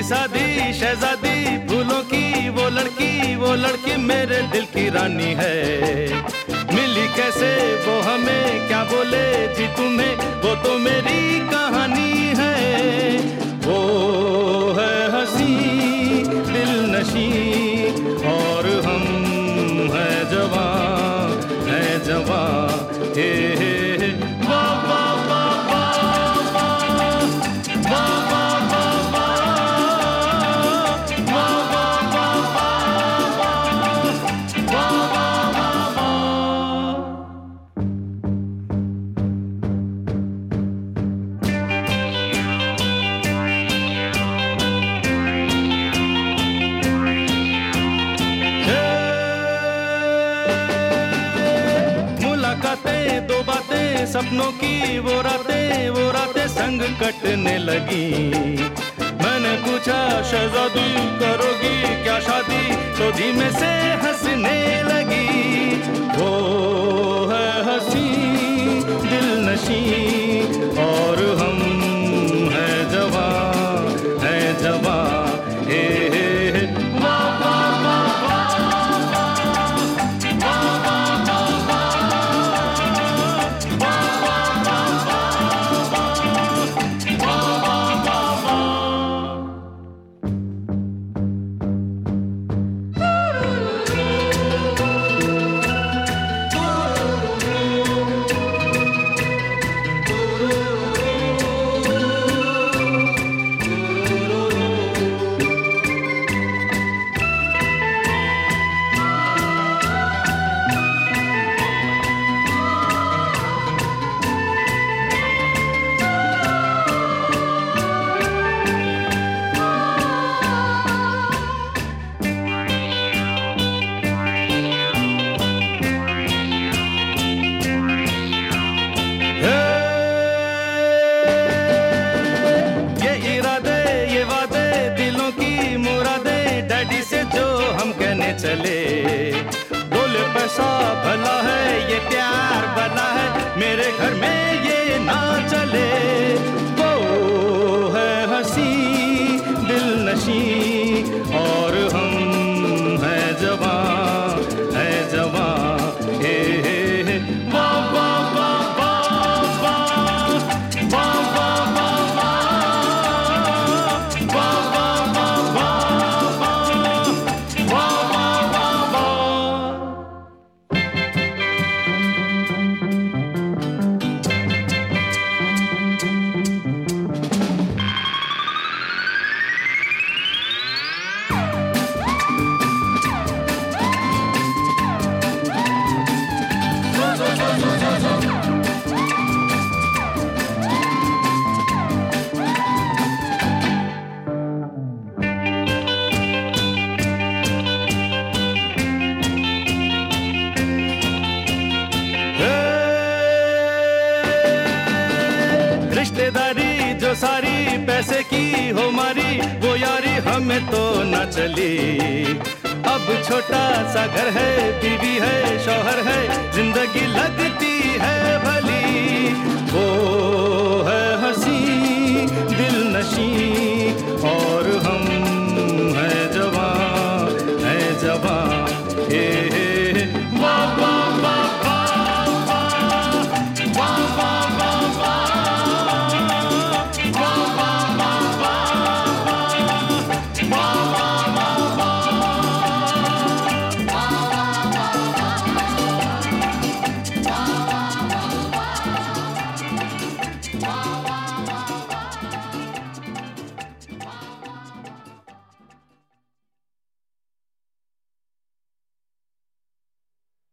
सादी शहजादी, फूलों की वो लड़की मेरे दिल की रानी है। मिली कैसे वो हमें, क्या बोले जी तुम्हें, वो तो मेरी कहानी है। वो है हंसी दिल नशी और हम हैं जवां हे हे वाह वाह वाह दो बातें सपनों की वो रातें संग कटने लगी। मैंने पूछा शहजादी करोगी क्या शादी, तो धीमे से हंसने लगी। वो है हंसी दिल नशी और हम हैं जवां हे हे वाह वाह चले। बोले पैसा भला है ये प्यार भला है, मेरे घर में ये ना चले। वो है हंसी दिल नशी और हम हैं जवां हे हे वाह वाह वाह रिश्तेदारी जो सारी पैसे की हो मारी, वो यारी हमें तो न चली। अब छोटा सा घर है, बीवी है, शौहर है, जिंदगी लग